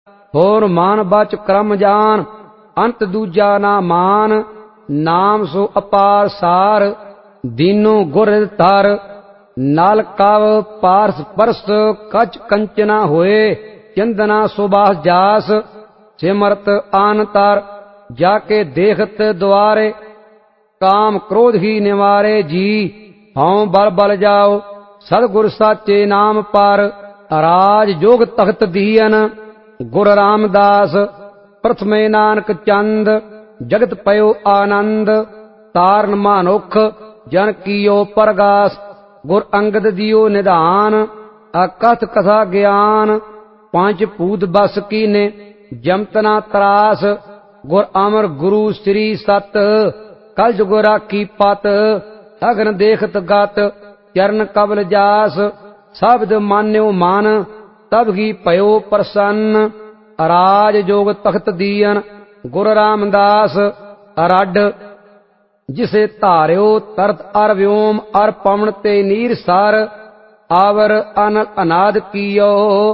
ਹੋਰ ਮਾਨ ਬਚ ਕਰਮ ਜਾਨ, ਅੰਤ ਦੂਜਾ ਨਾ ਮਾਨ। ਨਾਮ ਸੋ ਅਪਾਰ ਸਾਰ, ਦੀਨੋ ਗੁਰ ਧਰ। ਨਲ ਕਵ ਪਾਰਸ ਪਰਸ, ਕਚ ਕੰਚਨਾ ਹੋਏ। ਚੰਦਨਾ ਸੁਬਾਸ ਜਾਸ, ਸਿਮਰਤ ਆਨ ਤਰ। ਜਾ ਕੇ ਦੇਖਤ ਦੁਆਰੇ, ਕਾਮ क्रोध ही निवारे जी। हौं बल बल जाओ, सतगुर साचे नाम पर। राज जोग तख्त दीयन, गुर रामदास। प्रथमे नानक चंद, जगत पयो आनंद। तारन मानुख, जन कियो परगास। गुर अंगद दियो निधान, अकथ कथा ज्ञान। पांच पूत बस कीने, जमतना त्रास। गुर अमर गुरु श्री सत, कल जुग राखी पत। अगन देखत गत, चरण कबल जास। शब्द मान्यो मन, तब ही भयो प्रसन्न। राज जोग तख्त दीयन, गुर रामदास। अरड जिसे धार्यो तरत अर व्योम, अर पवन ते नीर सर। आवर अनल अनाद कियो,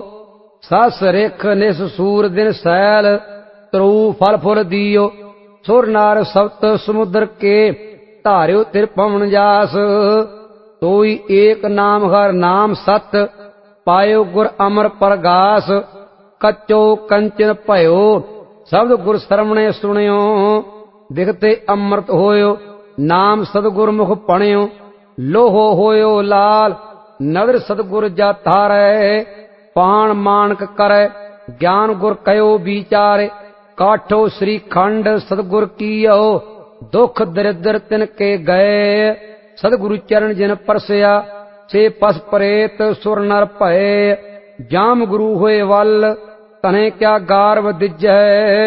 सस रेख निस सूर दिन सैल। तरु फल फुल दियो, सुर नार सप्त समुद्र के। धार्यो तिर पवन जास, तोई एक नाम हर नाम सत। पायो गुर अमर परगास, कच्चो कंचन भयो। शब्द गुर श्रवणे सुनियो, दिखते अमृत होयो। नाम सतगुर मुख पणियो, लोहो होयो लाल। नदर सतगुर जाता रहे, पाण मानक करे। ज्ञान गुर कयो विचारे, काठो श्री खंड सतगुर कीयो। दुख दरिद्र तिन के गए, सतगुरु चरण जिन परसया। से पस परेत सुर नर भये, जाम गुरु होए वल। तने क्या गारव दिजै,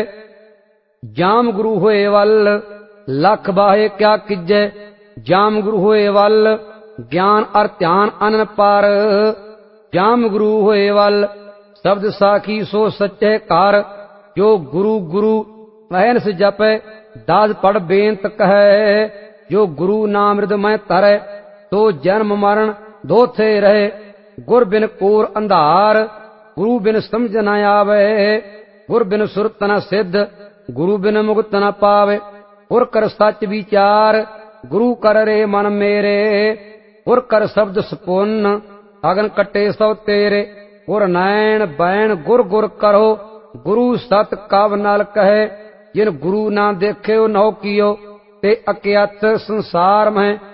जाम गुरु होए वल। लख बाहे क्या किजै, जाम गुरु होए वल। ज्ञान अर ध्यान अनन पर, जाम गुरु होए वल। शब्द साखी सो सच्चे कर, जो गुरु गुरु रहन से जपे। दास पढ़ बेंत कहे, जो गुरु नाम हृदय धरै। तो जन्म मरण धोथे रहे, गुर बिन कोर अंधार। गुरु बिन समझ न आवे, गुर बिन सुरत न सिद्ध। गुरु बिन मुक्त न पावे, गुर कर सच विचार। गुरु कर रे मन मेरे, गुर कर शब्द सपुन्न। अगन कटे सौ तेरे, गुर नैन बैन गुर गुर करो। गुरु सत कव नाल कहे, जिन गुरु ना देखे नौ कियो। ते अज्ञात संसार में